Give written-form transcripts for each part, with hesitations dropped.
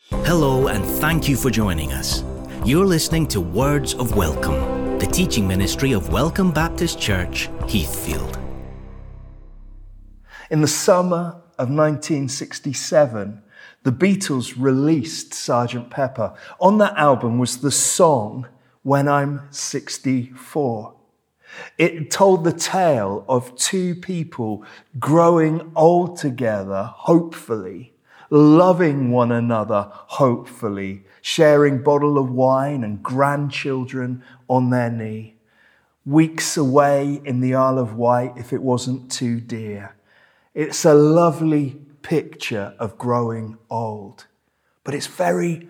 Hello and thank you for joining us. You're listening to Words of Welcome, the teaching ministry of Welcome Baptist Church, Heathfield. In the summer of 1967, the Beatles released Sgt. Pepper. On that album was the song When I'm 64. It told the tale of two people growing old together, hopefully, loving one another, hopefully, sharing bottle of wine and grandchildren on their knee. Weeks away in the Isle of Wight if it wasn't too dear. It's a lovely picture of growing old, but it's very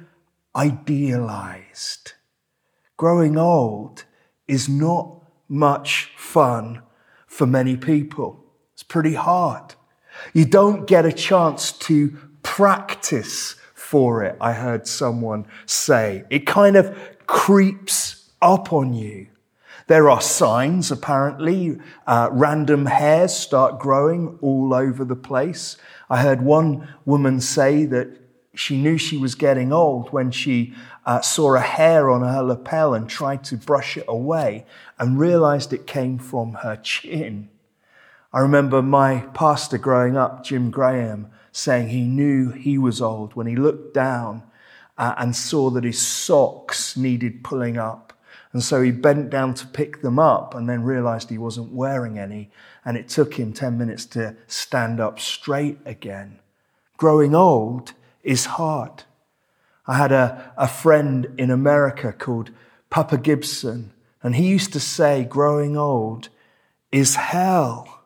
idealized. Growing old is not much fun for many people. It's pretty hard. You don't get a chance to practice for it, I heard someone say. It kind of creeps up on you. There are signs, apparently. Random hairs start growing all over the place. I heard one woman say that she knew she was getting old when she saw a hair on her lapel and tried to brush it away and realized it came from her chin. I remember my pastor growing up, Jim Graham, saying he knew he was old when he looked down and saw that his socks needed pulling up. And so he bent down to pick them up and then realized he wasn't wearing any. And it took him 10 minutes to stand up straight again. Growing old is hard. I had a friend in America called Papa Gibson, and he used to say growing old is hell.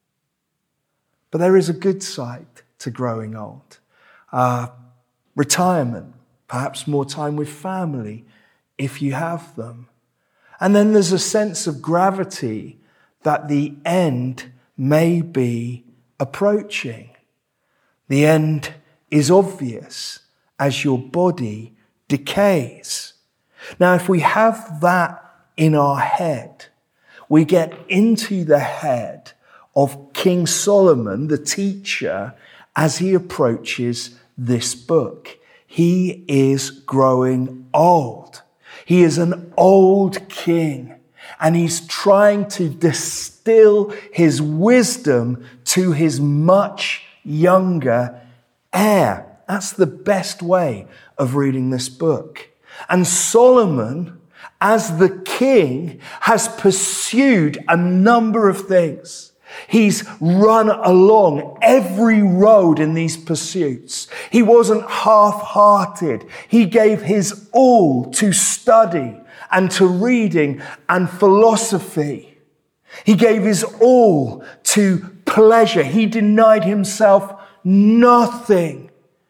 But there is a good side to growing old. Retirement, perhaps more time with family if you have them. And then there's a sense of gravity that the end may be approaching. The end is obvious as your body decays. Now, if we have that in our head, we get into the head of King Solomon, the teacher, as he approaches this book. He is growing old. He is an old king, and he's trying to distill his wisdom to his much younger heir. That's the best way of reading this book. And Solomon, as the king, has pursued a number of things. He's run along every road in these pursuits. He wasn't half-hearted. He gave his all to study and to reading and philosophy. He gave his all to pleasure. He denied himself nothing.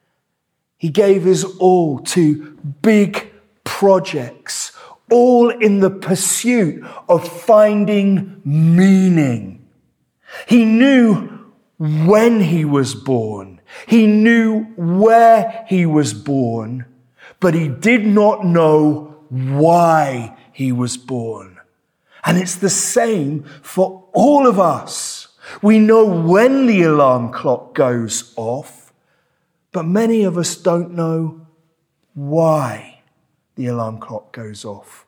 He gave his all to big projects, all in the pursuit of finding meaning. He knew when he was born. He knew where he was born, but he did not know why he was born. And it's the same for all of us. We know when the alarm clock goes off, but many of us don't know why the alarm clock goes off,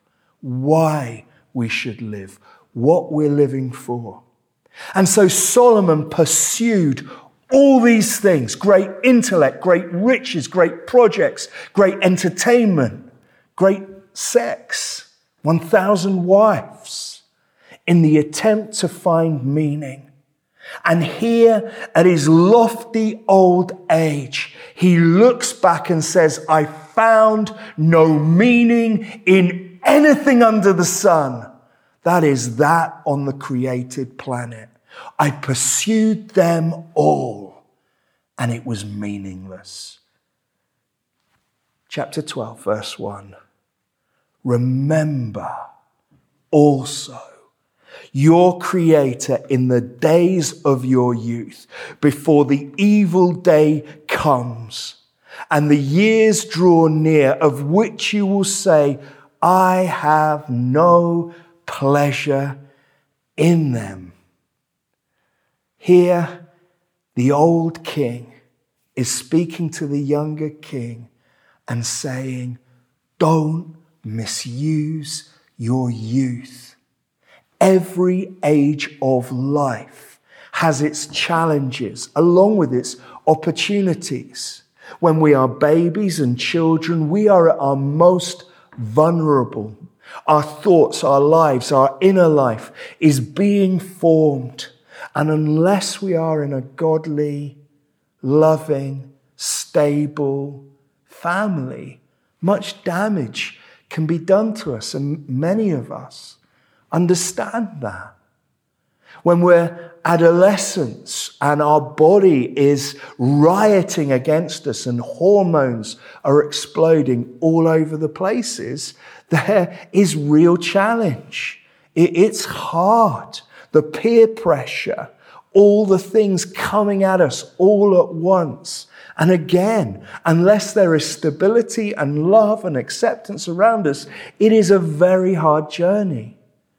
why we should live, what we're living for. And so Solomon pursued all these things: great intellect, great riches, great projects, great entertainment, great sex, 1,000 wives, in the attempt to find meaning. And here at his lofty old age, he looks back and says, I found no meaning in anything under the sun. That is that on the created planet. I pursued them all, and it was meaningless. Chapter 12, verse 1. Remember also your Creator in the days of your youth, before the evil day comes, and the years draw near, of which you will say, I have no pleasure in them. Here, the old king is speaking to the younger king and saying, don't misuse your youth. Every age of life has its challenges along with its opportunities. When we are babies and children, we are at our most vulnerable. Our thoughts, our lives, our inner life is being formed. And unless we are in a godly, loving, stable family, much damage can be done to us. And many of us understand that. When we're adolescents and our body is rioting against us and hormones are exploding all over the places, there is real challenge. It's hard. The peer pressure, all the things coming at us all at once. And again, unless there is stability and love and acceptance around us, it is a very hard journey.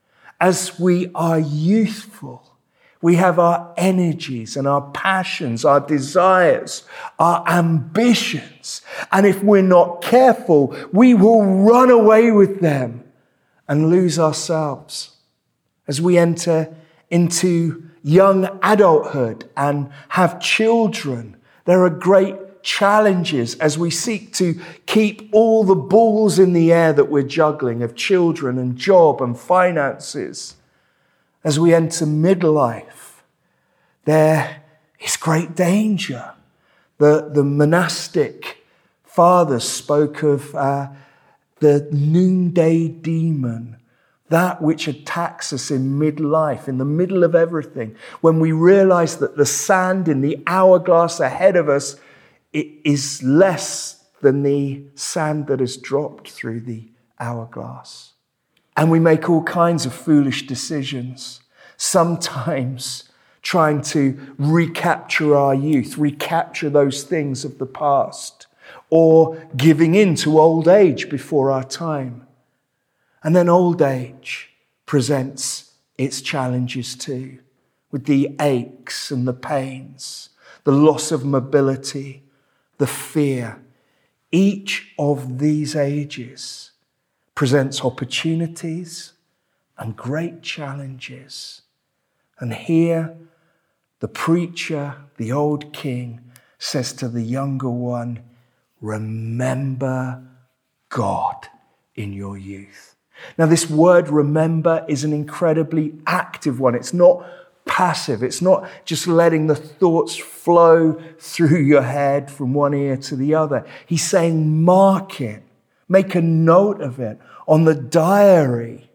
As we are youthful, we have our energies and our passions, our desires, our ambitions. And if we're not careful, we will run away with them and lose ourselves. As we enter into young adulthood and have children, there are great challenges as we seek to keep all the balls in the air that we're juggling of children and job and finances. As we enter midlife, there is great danger. The monastic fathers spoke of the noonday demon, that which attacks us in midlife, in the middle of everything, when we realize that the sand in the hourglass ahead of us is less than the sand that has dropped through the hourglass. And we make all kinds of foolish decisions, sometimes trying to recapture our youth, recapture those things of the past, or giving in to old age before our time. And then old age presents its challenges too, with the aches and the pains, the loss of mobility, the fear. Each of these ages presents opportunities and great challenges. And here, the preacher, the old king, says to the younger one, remember God in your youth. Now, this word remember is an incredibly active one. It's not passive. It's not just letting the thoughts flow through your head from one ear to the other. He's saying mark it. Make a note of it on the diary.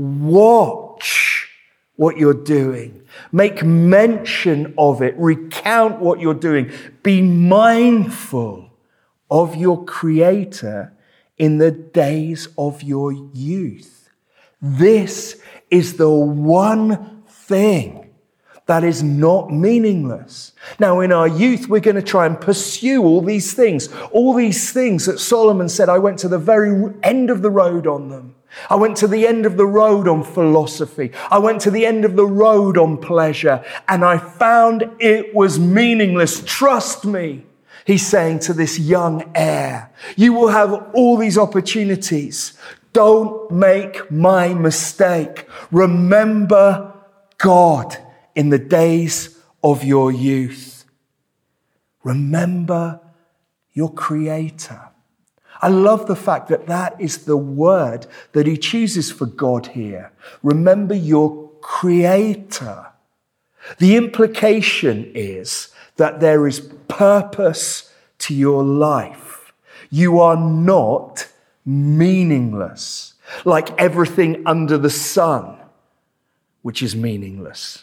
Watch what you're doing. Make mention of it. Recount what you're doing. Be mindful of your Creator in the days of your youth. This is the one thing that is not meaningless. Now, in our youth, we're going to try and pursue all these things that Solomon said, I went to the very end of the road on them. I went to the end of the road on philosophy. I went to the end of the road on pleasure, and I found it was meaningless. Trust me. He's saying to this young heir, you will have all these opportunities. Don't make my mistake. Remember God in the days of your youth. Remember your Creator. I love the fact that that is the word that he chooses for God here. Remember your Creator. The implication is that there is purpose to your life. You are not meaningless, like everything under the sun, which is meaningless.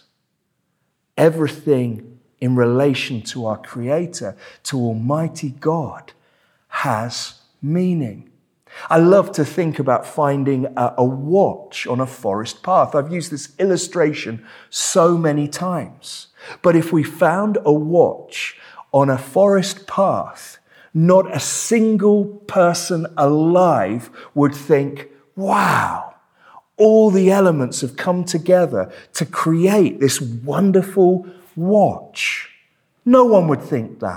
Everything in relation to our Creator, to Almighty God, has meaning. I love to think about finding a watch on a forest path. I've used this illustration so many times. But if we found a watch on a forest path, not a single person alive would think, wow, all the elements have come together to create this wonderful watch. No one would think that.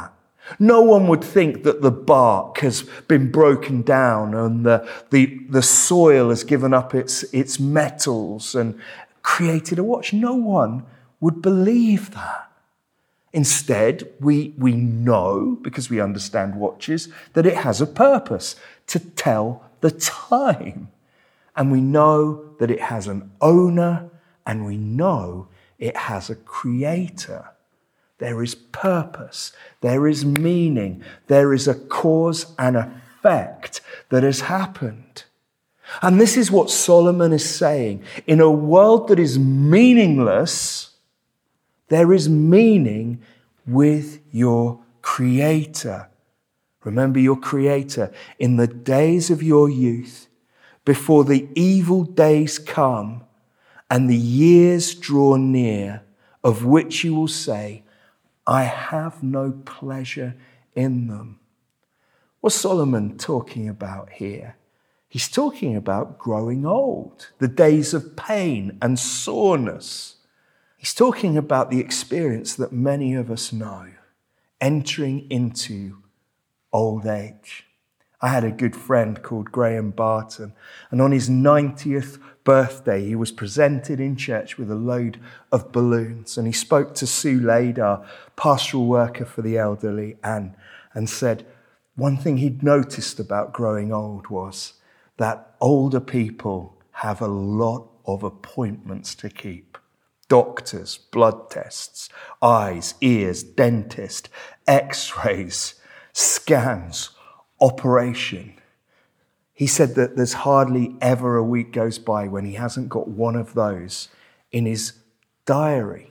No one would think that the bark has been broken down and the soil has given up its metals and created a watch. No one would believe that. Instead, we know, because we understand watches, that it has a purpose to tell the time. And we know that it has an owner, and we know it has a creator. There is purpose, there is meaning, there is a cause and effect that has happened. And this is what Solomon is saying. In a world that is meaningless, there is meaning with your Creator. Remember your Creator. In the days of your youth, before the evil days come and the years draw near, of which you will say, I have no pleasure in them. What's Solomon talking about here? He's talking about growing old, the days of pain and soreness. He's talking about the experience that many of us know, entering into old age. I had a good friend called Graham Barton, and on his 90th birthday, he was presented in church with a load of balloons, and he spoke to Sue Lade, our pastoral worker for the elderly, and said one thing he'd noticed about growing old was that older people have a lot of appointments to keep. Doctors, blood tests, eyes, ears, dentist, x-rays, scans, operation. He said that there's hardly ever a week goes by when he hasn't got one of those in his diary.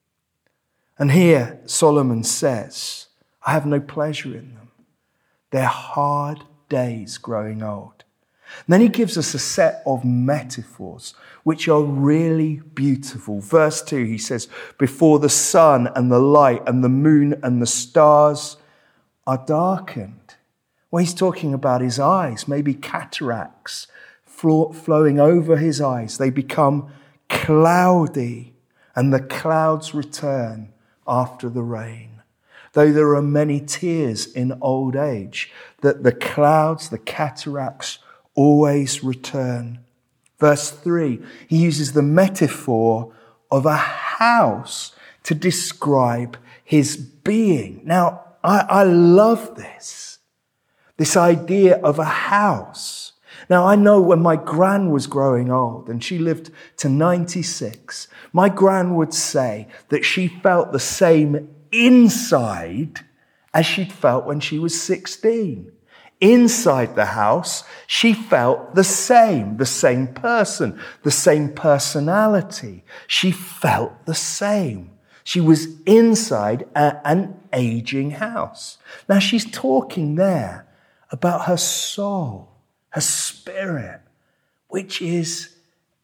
And here Solomon says, I have no pleasure in them. They're hard days growing old. And then he gives us a set of metaphors which are really beautiful. Verse 2, he says, before the sun and the light and the moon and the stars are darkened. Well, he's talking about his eyes, maybe cataracts flowing over his eyes. They become cloudy, and the clouds return after the rain. Though there are many tears in old age, that the clouds, the cataracts, always return. Verse 3, he uses the metaphor of a house to describe his being. Now, I love this idea of a house. Now, I know when my gran was growing old and she lived to 96, my gran would say that she felt the same inside as she'd felt when she was 16. Inside the house, she felt the same person, the same personality. She felt the same. She was inside an aging house. Now, she's talking there about her soul, her spirit, which is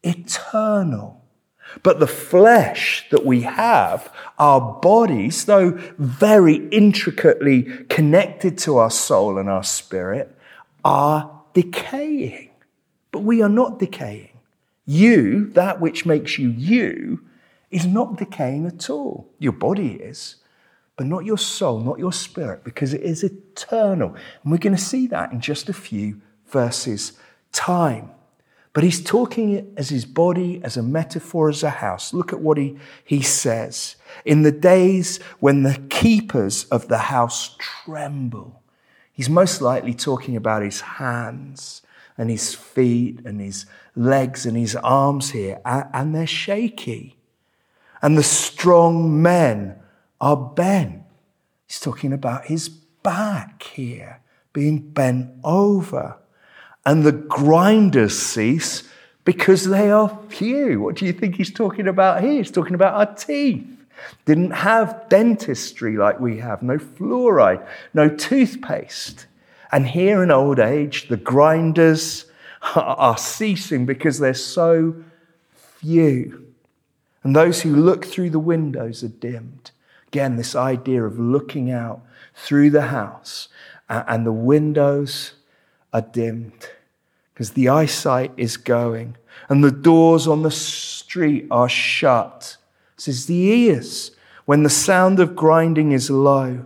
eternal. But the flesh that we have, our bodies, though very intricately connected to our soul and our spirit, are decaying. But we are not decaying. You, that which makes you you, is not decaying at all. Your body is, but not your soul, not your spirit, because it is eternal. And we're going to see that in just a few verses' time. But he's talking as his body, as a metaphor, as a house. Look at what he says. In the days when the keepers of the house tremble. He's most likely talking about his hands and his feet and his legs and his arms here. And they're shaky. And the strong men are bent. He's talking about his back here, being bent over. And the grinders cease because they are few. What do you think he's talking about here? He's talking about our teeth. Didn't have dentistry like we have. No fluoride, no toothpaste. And here in old age, the grinders are ceasing because they're so few. And those who look through the windows are dimmed. Again, this idea of looking out through the house and the windows are dimmed because the eyesight is going and the doors on the street are shut. It says the ears, when the sound of grinding is low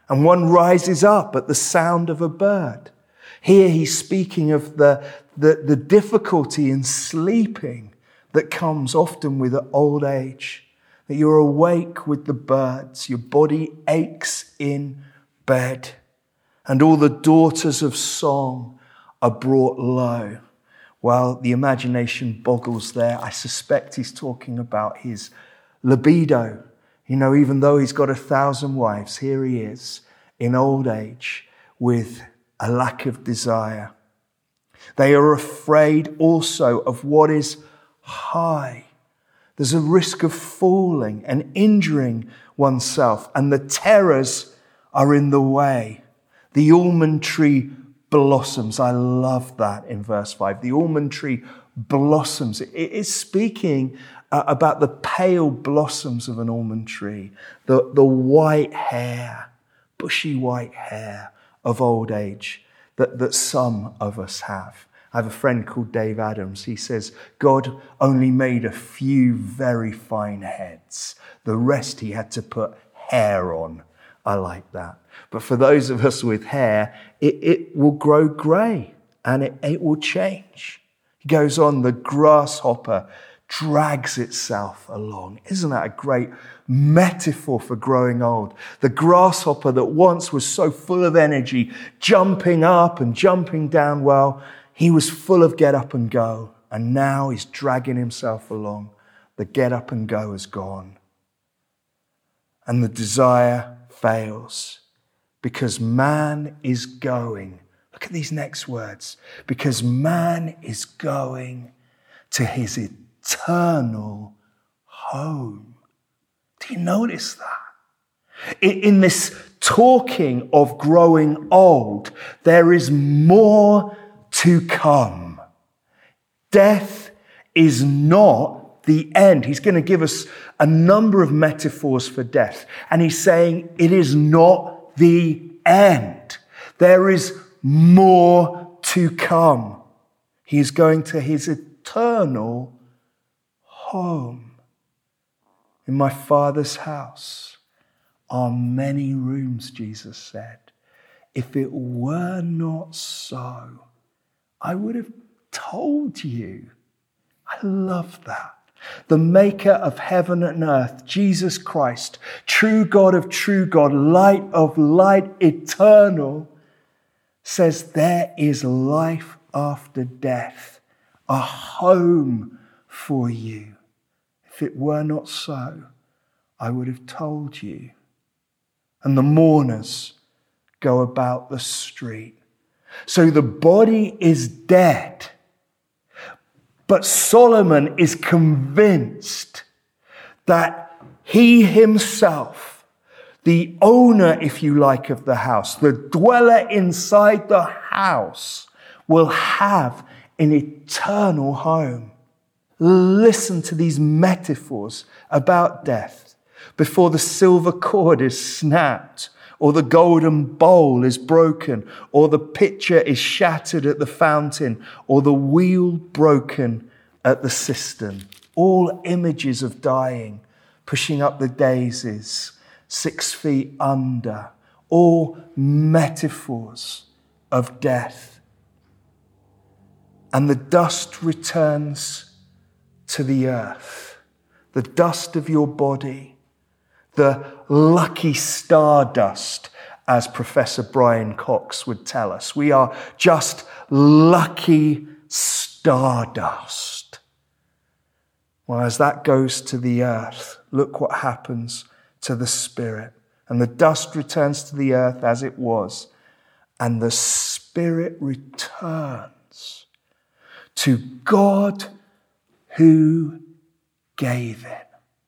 and one rises up at the sound of a bird. Here he's speaking of the difficulty in sleeping that comes often with old age, that you're awake with the birds, your body aches in bed, and all the daughters of song are brought low. Well, the imagination boggles there. I suspect he's talking about his libido. You know, even though he's got 1,000 wives, here he is in old age with a lack of desire. They are afraid also of what is high. There's a risk of falling and injuring oneself, and the terrors are in the way. The almond tree blossoms. I love that in verse 5. The almond tree blossoms. It is speaking about the pale blossoms of an almond tree, the white hair, bushy white hair of old age that some of us have. I have a friend called Dave Adams. He says, God only made a few very fine heads. The rest he had to put hair on. I like that. But for those of us with hair, it will grow grey and it will change. He goes on, the grasshopper drags itself along. Isn't that a great metaphor for growing old? The grasshopper that once was so full of energy, jumping up and jumping down, well, he was full of get up and go, and now he's dragging himself along. The get up and go is gone. And the desire fails because man is going. Look at these next words. Because man is going to his eternal home. Do you notice that? In this talking of growing old, there is more to come. Death is not the end. He's going to give us a number of metaphors for death. And he's saying it is not the end. There is more to come. He is going to his eternal home. In my Father's house are many rooms, Jesus said. If it were not so, I would have told you. I love that. The maker of heaven and earth, Jesus Christ, true God of true God, light of light, eternal, says there is life after death, a home for you. If it were not so, I would have told you. And the mourners go about the street. So the body is dead, but Solomon is convinced that he himself, the owner, if you like, of the house, the dweller inside the house, will have an eternal home. Listen to these metaphors about death. Before the silver cord is snapped, or the golden bowl is broken, or the pitcher is shattered at the fountain, or the wheel broken at the cistern. All images of dying, pushing up the daisies, 6 feet under. All metaphors of death. And the dust returns to the earth. The dust of your body. The lucky stardust, as Professor Brian Cox would tell us. We are just lucky stardust. Well, as that goes to the earth, look what happens to the spirit. And the dust returns to the earth as it was. And the spirit returns to God who gave it.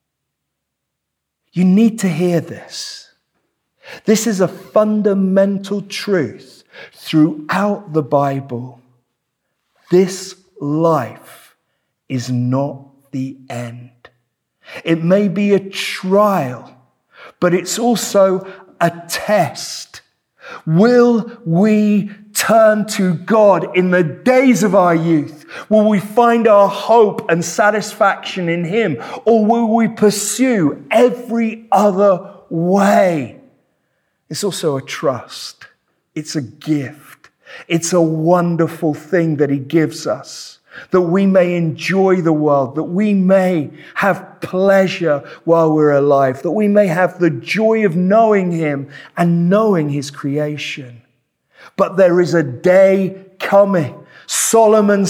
You need to hear this. This is a fundamental truth throughout the Bible. This life is not the end. It may be a trial, but it's also a test. Will we turn to God in the days of our youth? Will we find our hope and satisfaction in Him? Or will we pursue every other way? It's also a trust. It's a gift. It's a wonderful thing that he gives us, that we may enjoy the world, that we may have pleasure while we're alive, that we may have the joy of knowing him and knowing his creation. But there is a day coming. Solomon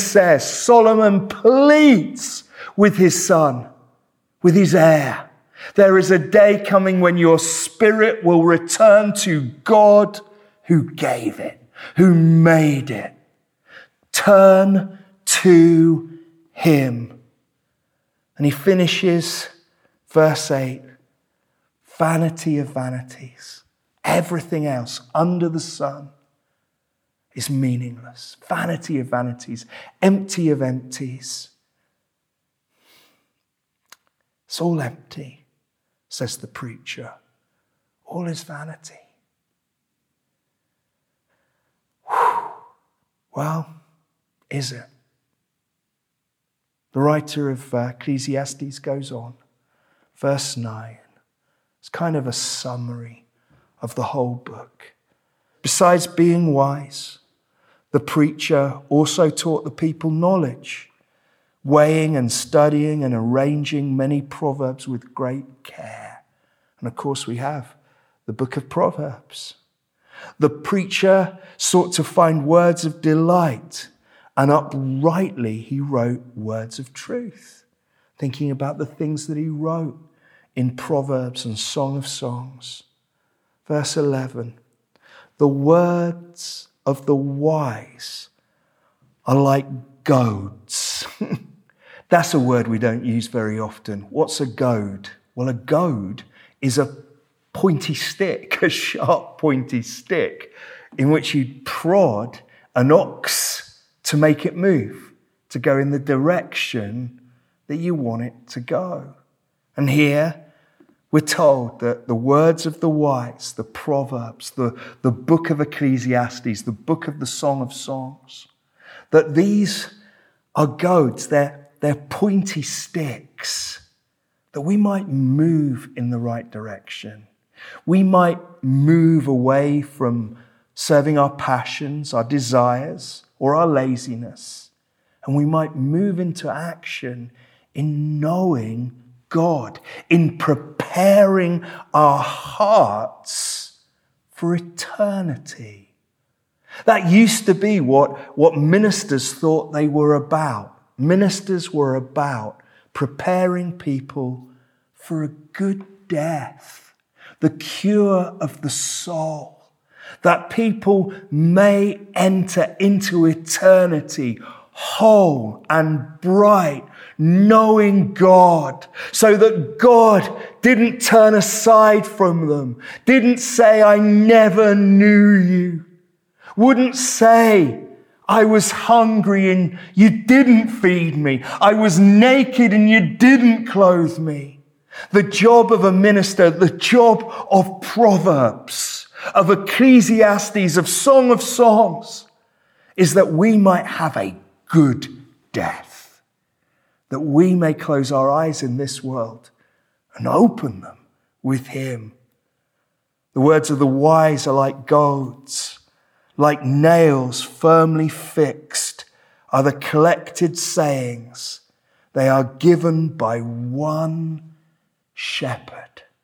pleads with his son, with his heir. There is a day coming when your spirit will return to God who gave it, who made it. Turn to him. And he finishes verse 8. Vanity of vanities. Everything else under the sun is meaningless. Vanity of vanities. Empty of empties. It's all empty, says the preacher. All is vanity. Whew. Well, is it? The writer of Ecclesiastes goes on. Verse 9. It's kind of a summary of the whole book. Besides being wise, the preacher also taught the people knowledge, weighing and studying and arranging many proverbs with great care. And of course we have the book of Proverbs. The preacher sought to find words of delight, and uprightly he wrote words of truth, thinking about the things that he wrote in Proverbs and Song of Songs. Verse 11, the words of the wise are like goads. That's a word we don't use very often. What's a goad? Well, a goad is a pointy stick, a sharp pointy stick, in which you prod an ox to make it move, to go in the direction that you want it to go. And here we're told that the words of the wise, the Proverbs, the book of Ecclesiastes, the book of the Song of Songs, that these are goads, they're pointy sticks, that we might move in the right direction. We might move away from serving our passions, our desires, or our laziness, and we might move into action in knowing God, in preparing our hearts for eternity. That used to be what ministers thought they were about. Ministers were about preparing people for a good death, the cure of the soul, that people may enter into eternity whole and bright, knowing God, so that God didn't turn aside from them, didn't say, I never knew you, wouldn't say, I was hungry and you didn't feed me, I was naked and you didn't clothe me. The job of a minister, the job of Proverbs, of Ecclesiastes, of Song of Songs, is that we might have a good death, that we may close our eyes in this world and open them with him. The words of the wise are like goads, like nails firmly fixed are the collected sayings. They are given by one shepherd.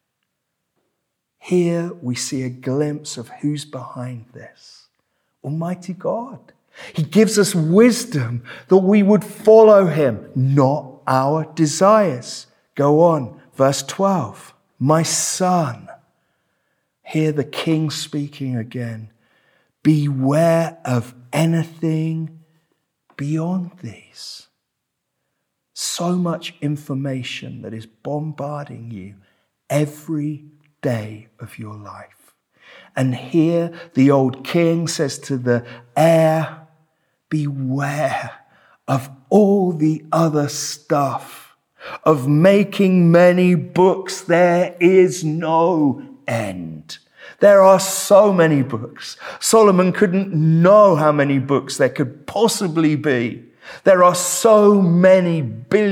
Here we see a glimpse of who's behind this. Almighty God. He gives us wisdom that we would follow him, not our desires. Go on, verse 12. My son, hear the king speaking again. Beware of anything beyond these. So much information that is bombarding you every day of your life. And here the old king says to the heir, beware of all the other stuff, of making many books. There is no end. There are so many books. Solomon couldn't know how many books there could possibly be. There are so many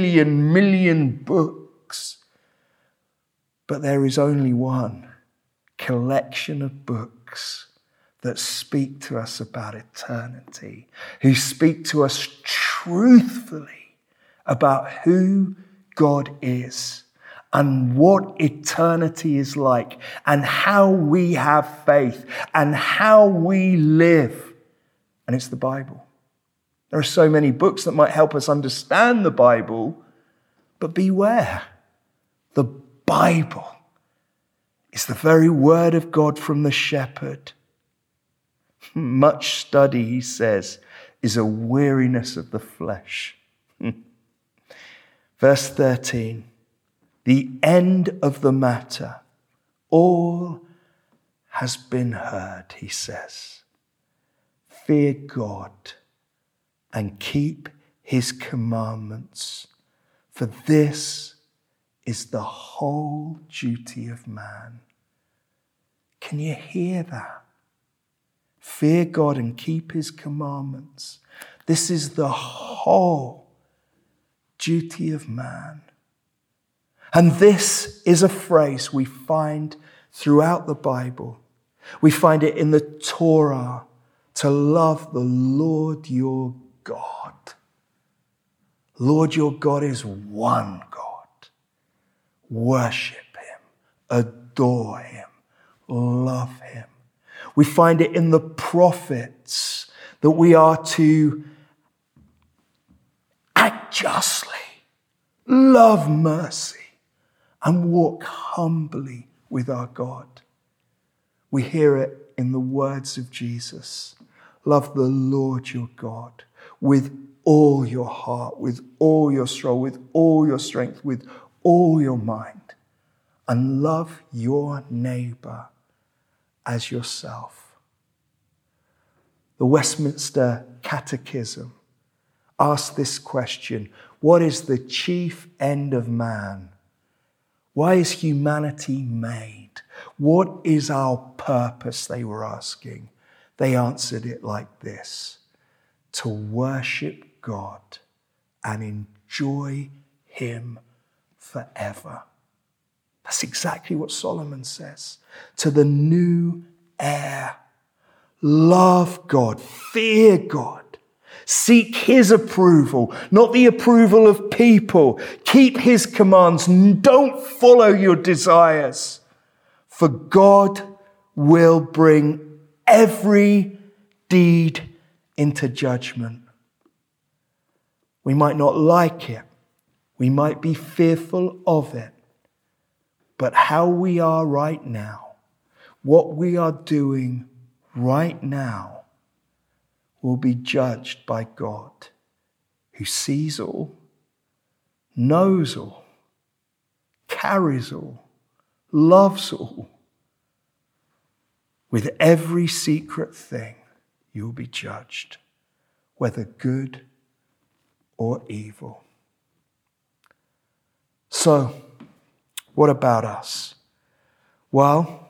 million books. But there is only one, collection of books that speak to us about eternity, who speak to us truthfully about who God is and what eternity is like and how we have faith and how we live. And it's the Bible. There are so many books that might help us understand the Bible, but beware. The Bible is the very word of God from the shepherd. Much study, he says, is a weariness of the flesh. Verse 13, the end of the matter, all has been heard, he says. Fear God and keep his commandments, for this is the whole duty of man. Can you hear that? Fear God and keep his commandments. This is the whole duty of man. And this is a phrase we find throughout the Bible. We find it in the Torah, to love the Lord your God. Lord your God is one God. Worship him, adore him, love him. We find it in the prophets that we are to act justly, love mercy, and walk humbly with our God. We hear it in the words of Jesus. Love the Lord your God with all your heart, with all your soul, with all your strength, with all your mind, and love your neighbor as yourself. The Westminster Catechism asks this question: what is the chief end of man? Why is humanity made? What is our purpose, they were asking. They answered it like this: to worship God and enjoy him forever. That's exactly what Solomon says. To the new heir, love God, fear God, seek his approval, not the approval of people. Keep his commands. Don't follow your desires, for God will bring every deed into judgment. We might not like it. We might be fearful of it. But how we are right now, what we are doing right now, will be judged by God, who sees all, knows all, carries all, loves all. With every secret thing, you'll be judged, whether good or evil. So, what about us? Well,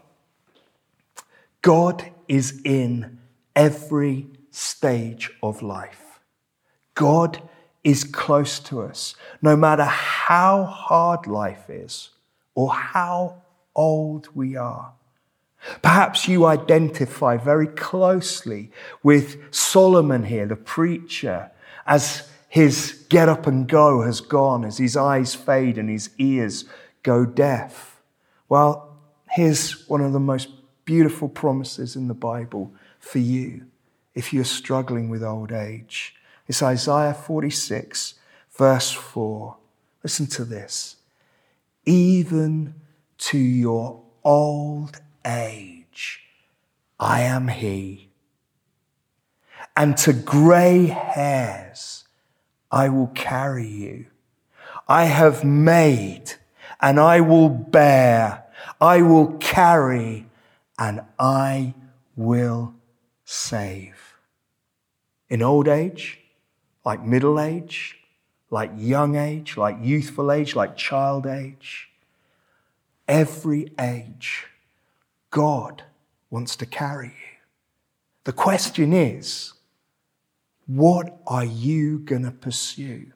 God is in every stage of life. God is close to us, no matter how hard life is or how old we are. Perhaps you identify very closely with Solomon here, the preacher, as his get up and go has gone, as his eyes fade and his ears go deaf. Well, here's one of the most beautiful promises in the Bible for you if you're struggling with old age. It's Isaiah 46, verse 4. Listen to this. Even to your old age, I am he. And to gray hairs, I will carry you. I have made, and I will bear. I will carry, and I will save. In old age, like middle age, like young age, like youthful age, like child age, every age, God wants to carry you. The question is, what are you going to pursue?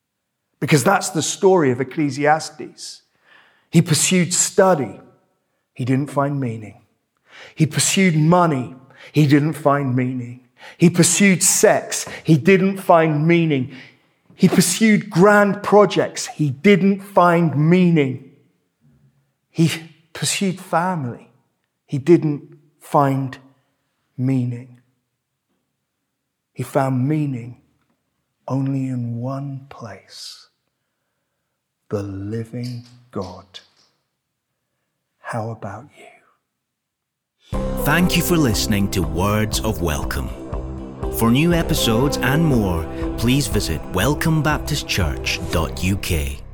Because that's the story of Ecclesiastes. He pursued study. He didn't find meaning. He pursued money. He didn't find meaning. He pursued sex. He didn't find meaning. He pursued grand projects. He didn't find meaning. He pursued family. He didn't find meaning. He found meaning only in one place: the living God. How about you? Thank you for listening to Words of Welcome. For new episodes and more, please visit welcomebaptistchurch.uk.